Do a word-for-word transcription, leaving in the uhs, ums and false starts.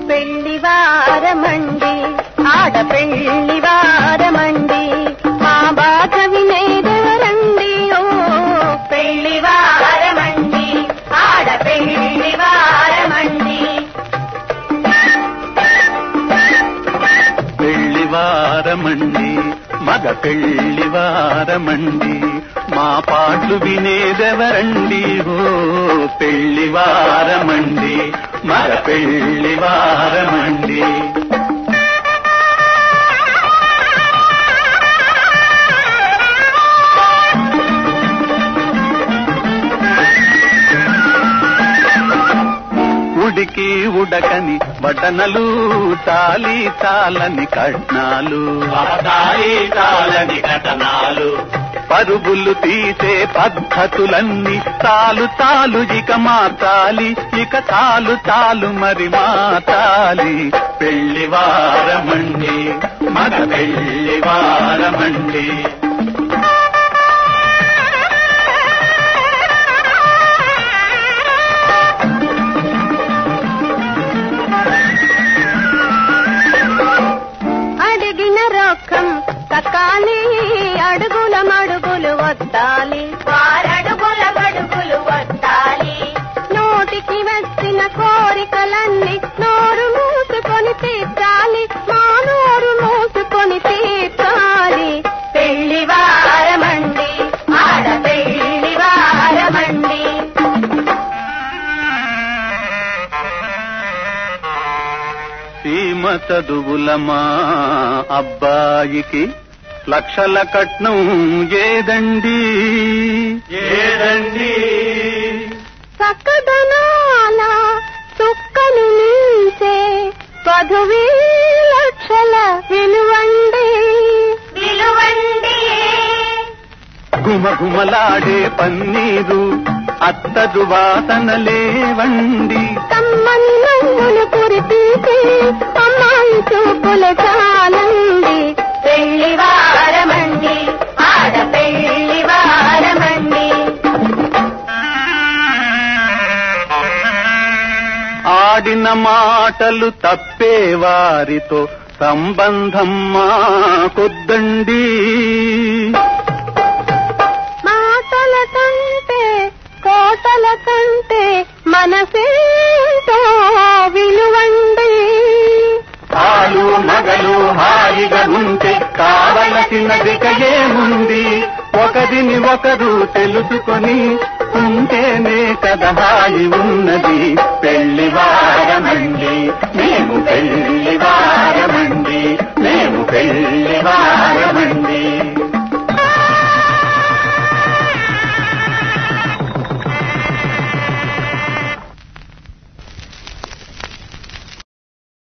పెళ్లి వారమండి ఆడపెళ్లి వారమండి మా బాధ వినేదెవరండి ఓ పెళ్లి వారమండి ఆడపెళ్లి వారమండి పెళ్లి వారమండి మగ పెళ్లి వారమండి మా పాటలు వినేదెవరండి ఓ పెళ్లి వారమండి మగ పెళ్లి వారమండి ఉడికి ఉడకని బటనలు తాలి తాలని కట్నాలు తాలి తాలని కటనాలు పరుగులు తీసే పద్ధతులన్నీ తాలు తాలు ఇక మాతాలి ఇక తాలు తాలు మరి మాతాలి పెళ్లి వారమండి మగ పెళ్లి వారమండి అడిగిన రొక్కం కక్కాలి అడుగుల మడుగులు వద్దాలి వారడుగుల మడుగులు వద్దాలి నోటికి వచ్చిన కోరికలన్నీ నోరు మూసుకొని తీర్చాలి మా నోరు మూసుకొని తీర్చాలి పెళ్లి వారమండి ఆడపెళ్లి వారమండి సీమ చదువులమా అబ్బాయికి లక్షల కట్నం ఏదండి ఏదండి చక్కదనాల చుక్కను మించే పదువీ లక్షల విలువండి విలువండి గుమగుమలాడే పన్నీరు అత్తరు వాసనలేవండి కమ్మని నవ్వులు కురిపీసి అమ్మాయి చూపుల చాలండి పెళ్లి వారమండి ఆడపెళ్లి వారమండి ఆడిన మాటలు తప్పే వారితో సంబంధం మాకొద్దండి మాటల కంటే కోటల కంటే మనసేంతో విలువండి ఆలు మగలు హాయిగా ఉంటే కావలసినదిక ఏముంది ఒకరిని ఒకరు తెలుసుకొని ఉంటేనే కదా హాయి ఉన్నది పెళ్లి వారమండి